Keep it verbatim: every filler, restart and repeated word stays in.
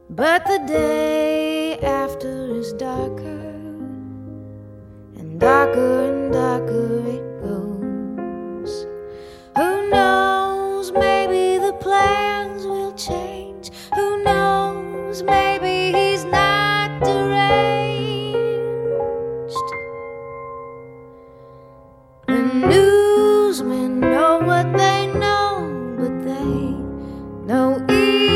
But the day after is darker, and darker and darker